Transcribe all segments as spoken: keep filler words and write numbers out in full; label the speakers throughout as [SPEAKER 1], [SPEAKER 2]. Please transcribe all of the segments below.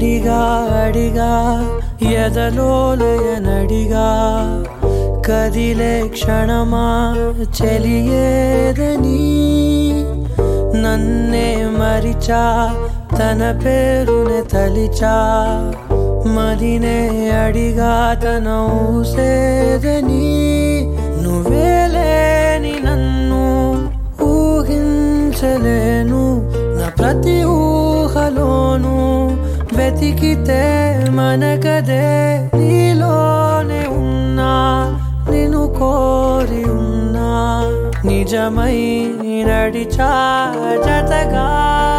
[SPEAKER 1] అడిగా అడిగా ఎదలోలయనడిగా కదిలే క్షణమా చెలియేదని నన్నే మరిచా తన పేరునే తలిచా మదినే అడిగా తన ఊసేదని నువ్వేలేని నన్ను ఊహించలేను నా ప్రతి ఊహలోను వెతికితే మనకదే నీలోనే ఉన్నా నిన్ను కోరి ఉన్నా నిజమై నడిచా జతగా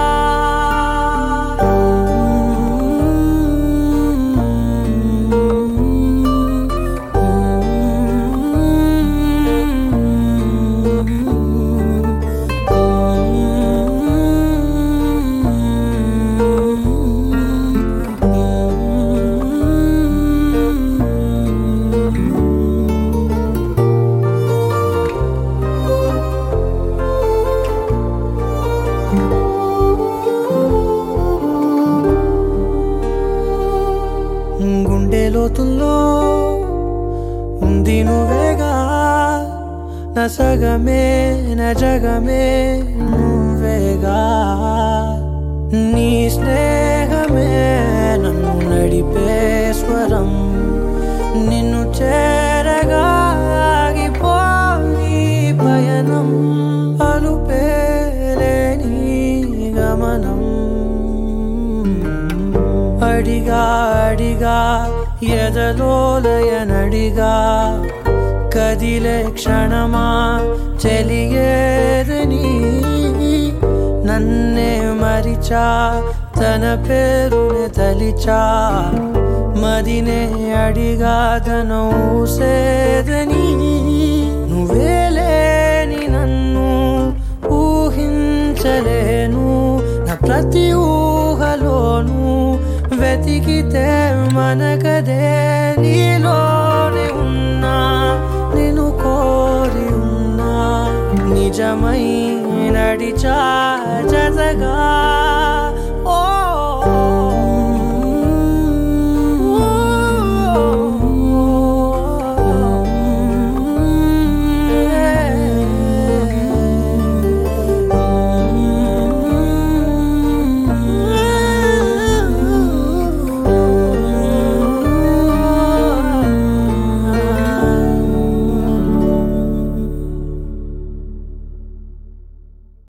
[SPEAKER 1] గుండె లోతుల్లో ఉంది నువ్వేగా నా సగమే నా జగమే నువ్వేగా నీ స్నేహమే నన్ను నడిపే స్వరం నిన్ను చేరగా ఆగిపోయి పయనం అలుపేలేని గమనం అడిగా అడిగా ఎదలోలయనడిగా కదిలే క్షణమా చెలియేదని నన్నే మరిచా తన పేరునే తలిచా మదినే అడిగా తన ఊసేదని నువ్వేలేని నన్ను ఊహించలేను నా ప్రతి ఊహలోను వెతికితే మనకదే నీలోనే ఉన్నా నిన్ను కోరి ఉన్నా నిజమై నడిచా